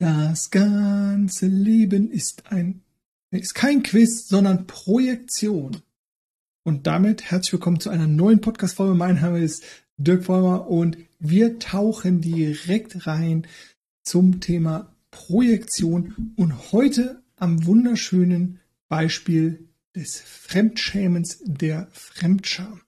Das ganze Leben ist kein Quiz, sondern Projektion. Und damit herzlich willkommen zu einer neuen Podcast-Folge. Mein Name ist Dirk Vollmer und wir tauchen direkt rein zum Thema Projektion und heute am wunderschönen Beispiel des Fremdschämens, der Fremdscham.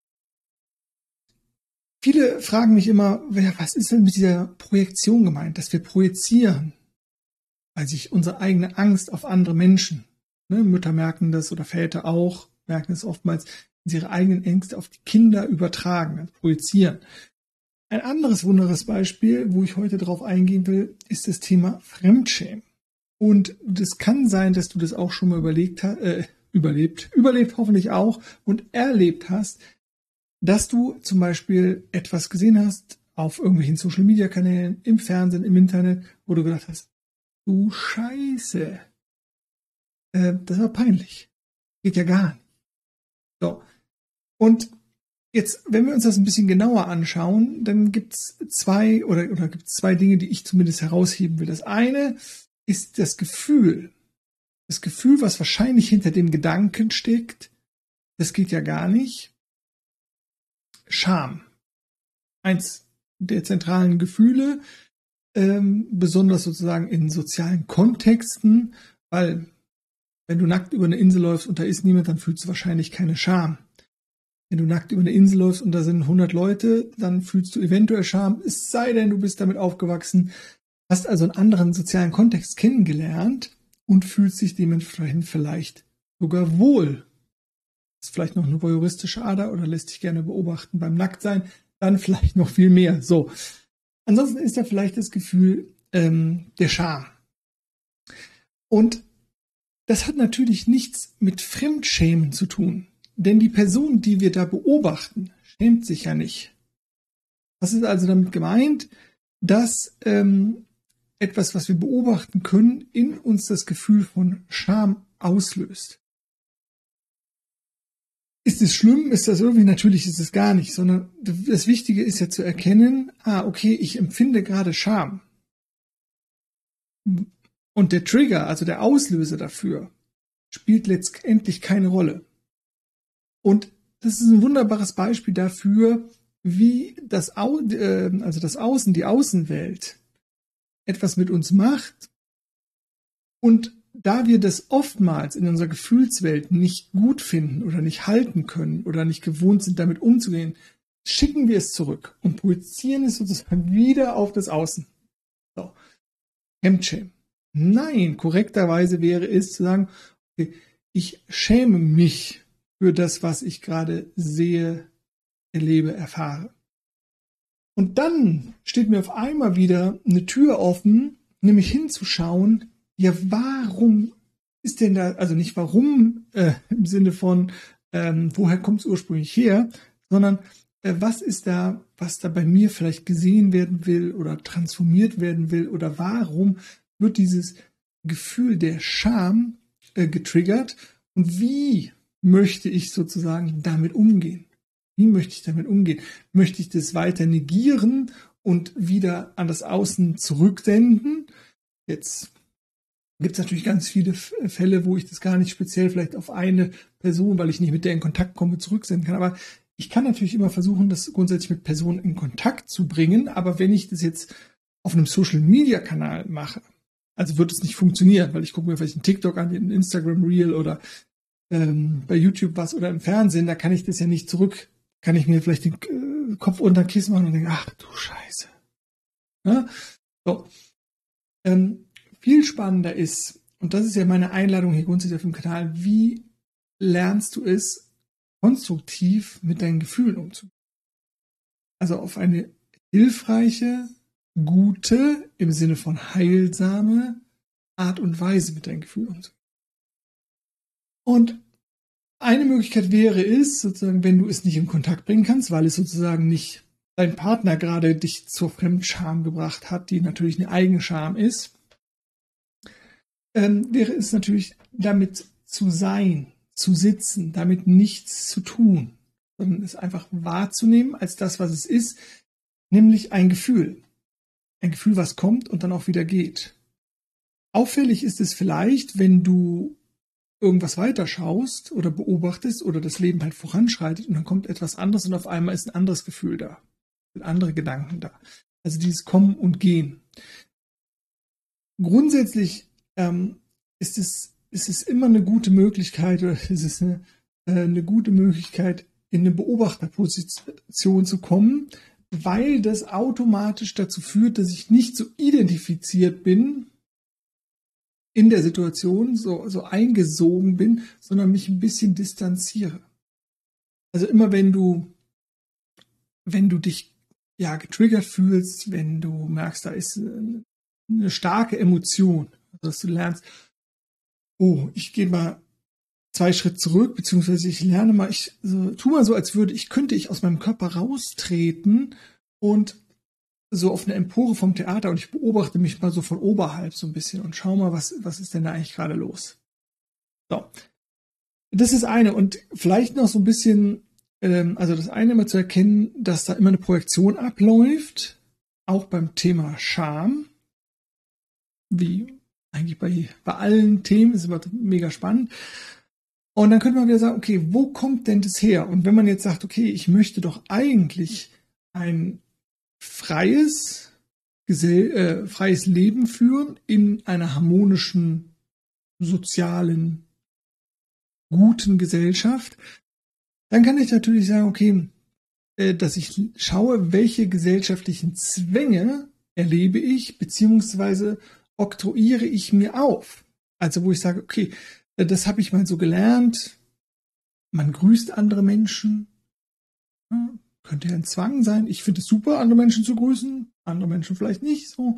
Viele fragen mich immer, was ist denn mit dieser Projektion gemeint, dass wir projizieren, weil sich unsere eigene Angst auf andere Menschen, Mütter merken das oder Väter auch, merken es oftmals, wenn sie ihre eigenen Ängste auf die Kinder übertragen, also projizieren. Ein anderes wunderbares Beispiel, wo ich heute drauf eingehen will, ist das Thema Fremdschämen. Und das kann sein, dass du das auch schon mal überlebt hoffentlich auch und erlebt hast, dass du zum Beispiel etwas gesehen hast auf irgendwelchen Social-Media-Kanälen, im Fernsehen, im Internet, wo du gedacht hast, du Scheiße, das war peinlich, geht ja gar nicht. So. Und jetzt, wenn wir uns das ein bisschen genauer anschauen, dann gibt's zwei Dinge, die ich zumindest herausheben will. Das eine ist das Gefühl, was wahrscheinlich hinter dem Gedanken steckt, das geht ja gar nicht. Scham. Eins der zentralen Gefühle, besonders sozusagen in sozialen Kontexten, weil wenn du nackt über eine Insel läufst und da ist niemand, dann fühlst du wahrscheinlich keine Scham. Wenn du nackt über eine Insel läufst und da sind 100 Leute, dann fühlst du eventuell Scham, es sei denn, du bist damit aufgewachsen, hast also einen anderen sozialen Kontext kennengelernt und fühlst dich dementsprechend vielleicht sogar wohl. Ist vielleicht noch eine voyeuristische Ader oder lässt dich gerne beobachten beim Nacktsein, dann vielleicht noch viel mehr. So. Ansonsten ist da vielleicht das Gefühl der Scham. Und das hat natürlich nichts mit Fremdschämen zu tun, denn die Person, die wir da beobachten, schämt sich ja nicht. Was ist also damit gemeint? Dass etwas, was wir beobachten können, in uns das Gefühl von Scham auslöst. Ist es schlimm? Ist das irgendwie? Natürlich ist es gar nicht, sondern das Wichtige ist ja zu erkennen, okay, ich empfinde gerade Scham. Und der Trigger, also der Auslöser dafür, spielt letztendlich keine Rolle. Und das ist ein wunderbares Beispiel dafür, wie das Außen, die Außenwelt etwas mit uns macht. Und da wir das oftmals in unserer Gefühlswelt nicht gut finden oder nicht halten können oder nicht gewohnt sind, damit umzugehen, schicken wir es zurück und projizieren es sozusagen wieder auf das Außen. So. Fremdschämen. Nein, korrekterweise wäre es zu sagen, okay, ich schäme mich für das, was ich gerade sehe, erlebe, erfahre. Und dann steht mir auf einmal wieder eine Tür offen, nämlich hinzuschauen, ja, warum ist denn da, also nicht warum im Sinne von, woher kommt es ursprünglich her, sondern was ist da, was da bei mir vielleicht gesehen werden will oder transformiert werden will oder warum wird dieses Gefühl der Scham getriggert und wie möchte ich sozusagen damit umgehen? Wie möchte ich damit umgehen? Möchte ich das weiter negieren und wieder an das Außen zurücksenden? Jetzt gibt es natürlich ganz viele Fälle, wo ich das gar nicht speziell vielleicht auf eine Person, weil ich nicht mit der in Kontakt komme, zurücksenden kann. Aber ich kann natürlich immer versuchen, das grundsätzlich mit Personen in Kontakt zu bringen. Aber wenn ich das jetzt auf einem Social-Media-Kanal mache, also wird es nicht funktionieren, weil ich gucke mir vielleicht einen TikTok an, einen Instagram-Reel oder bei YouTube was oder im Fernsehen, da kann ich das ja nicht zurück, kann ich mir vielleicht den Kopf unter den Kissen machen und denken, ach du Scheiße. Ja? So. Viel spannender ist, und das ist ja meine Einladung hier grundsätzlich auf dem Kanal, wie lernst du es, konstruktiv mit deinen Gefühlen umzugehen? Also auf eine hilfreiche, gute, im Sinne von heilsame Art und Weise mit deinen Gefühlen umzugehen. Und eine Möglichkeit wäre es, sozusagen, wenn du es nicht in Kontakt bringen kannst, weil es sozusagen nicht dein Partner gerade dich zur Fremdscham gebracht hat, die natürlich eine eigene Scham ist, wäre es natürlich damit zu sein, zu sitzen, damit nichts zu tun, sondern es einfach wahrzunehmen als das, was es ist, nämlich ein Gefühl. Ein Gefühl, was kommt und dann auch wieder geht. Auffällig ist es vielleicht, wenn du irgendwas weiterschaust oder beobachtest oder das Leben halt voranschreitet und dann kommt etwas anderes und auf einmal ist ein anderes Gefühl da, sind andere Gedanken da. Also dieses Kommen und Gehen. Grundsätzlich ist es immer eine gute Möglichkeit oder ist es eine gute Möglichkeit, in eine Beobachterposition zu kommen, weil das automatisch dazu führt, dass ich nicht so identifiziert bin in der Situation, so eingesogen bin, sondern mich ein bisschen distanziere. Also immer wenn du dich ja getriggert fühlst, wenn du merkst, da ist eine starke Emotion, also dass du lernst, oh, ich gehe mal 2 Schritte zurück, beziehungsweise ich lerne mal, tu mal so, als könnte ich aus meinem Körper raustreten und so auf eine Empore vom Theater und ich beobachte mich mal so von oberhalb so ein bisschen und schau mal, was ist denn da eigentlich gerade los? So. Das ist eine und vielleicht noch so ein bisschen, also das eine immer zu erkennen, dass da immer eine Projektion abläuft, auch beim Thema Scham, wie eigentlich bei allen Themen, ist immer mega spannend. Und dann könnte man wieder sagen, okay, wo kommt denn das her? Und wenn man jetzt sagt, okay, ich möchte doch eigentlich ein freies Leben führen in einer harmonischen, sozialen, guten Gesellschaft, dann kann ich natürlich sagen, okay, dass ich schaue, welche gesellschaftlichen Zwänge erlebe ich, beziehungsweise oktroyiere ich mir auf. Also wo ich sage, okay, das habe ich mal so gelernt, man grüßt andere Menschen, könnte ja ein Zwang sein. Ich finde es super, andere Menschen zu grüßen, andere Menschen vielleicht nicht so.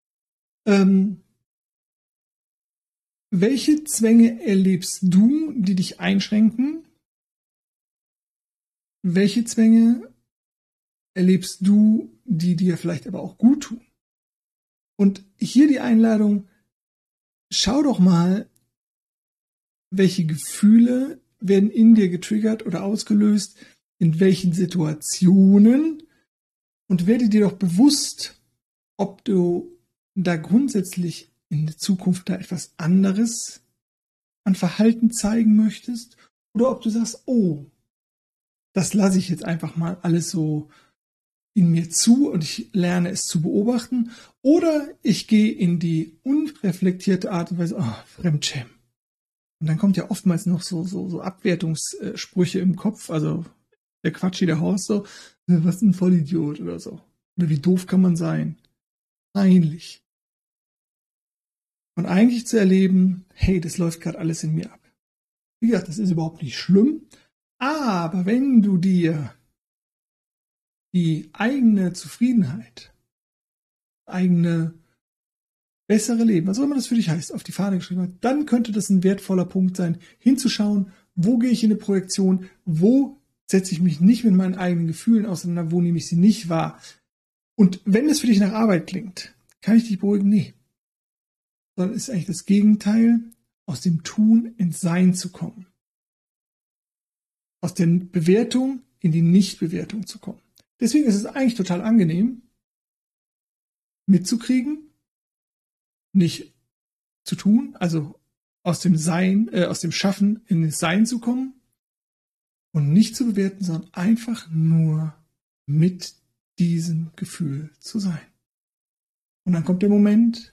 Welche Zwänge erlebst du, die dich einschränken? Welche Zwänge erlebst du, die dir vielleicht aber auch gut tun? Und hier die Einladung, schau doch mal, welche Gefühle werden in dir getriggert oder ausgelöst, in welchen Situationen und werde dir doch bewusst, ob du da grundsätzlich in der Zukunft da etwas anderes an Verhalten zeigen möchtest oder ob du sagst, oh, das lasse ich jetzt einfach mal alles so in mir zu und ich lerne es zu beobachten oder ich gehe in die unreflektierte Art und Weise, Fremdschämen. Und dann kommt ja oftmals noch so Abwertungssprüche im Kopf, also der Quatschi, der Horst so, was ein Vollidiot oder so. Oder wie doof kann man sein? Peinlich. Und eigentlich zu erleben, hey, das läuft gerade alles in mir ab. Wie gesagt, das ist überhaupt nicht schlimm, aber wenn du dir die eigene Zufriedenheit, eigene bessere Leben, was auch immer das für dich heißt, auf die Fahne geschrieben hat, dann könnte das ein wertvoller Punkt sein, hinzuschauen, wo gehe ich in eine Projektion, wo setze ich mich nicht mit meinen eigenen Gefühlen auseinander, wo nehme ich sie nicht wahr. Und wenn es für dich nach Arbeit klingt, kann ich dich beruhigen? Nee. Sondern ist eigentlich das Gegenteil, aus dem Tun ins Sein zu kommen. Aus der Bewertung in die Nichtbewertung zu kommen. Deswegen ist es eigentlich total angenehm, mitzukriegen, nicht zu tun, also aus dem Sein, aus dem Schaffen in das Sein zu kommen und nicht zu bewerten, sondern einfach nur mit diesem Gefühl zu sein. Und dann kommt der Moment,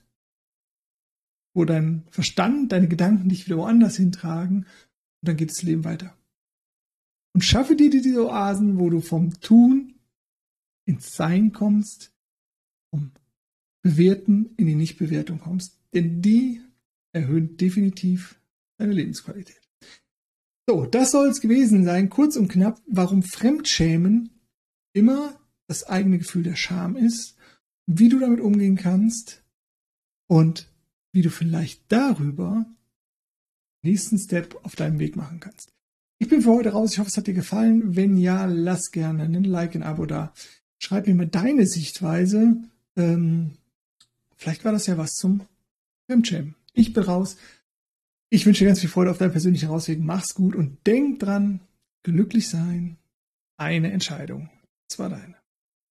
wo dein Verstand, deine Gedanken dich wieder woanders hintragen und dann geht das Leben weiter. Und schaffe dir diese Oasen, wo du vom Tun ins Sein kommst, vom Bewerten in die Nichtbewertung kommst, denn die erhöhen definitiv deine Lebensqualität. So, das soll es gewesen sein, kurz und knapp, warum Fremdschämen immer das eigene Gefühl der Scham ist, wie du damit umgehen kannst und wie du vielleicht darüber den nächsten Step auf deinem Weg machen kannst. Ich bin für heute raus. Ich hoffe, es hat dir gefallen. Wenn ja, lass gerne einen Like, ein Abo da. Schreib mir mal deine Sichtweise. Vielleicht war das ja was zum Fremdschämen. Ich bin raus. Ich wünsche dir ganz viel Freude auf deinem persönlichen Rausweg. Mach's gut und denk dran, glücklich sein, eine Entscheidung. Das war deine.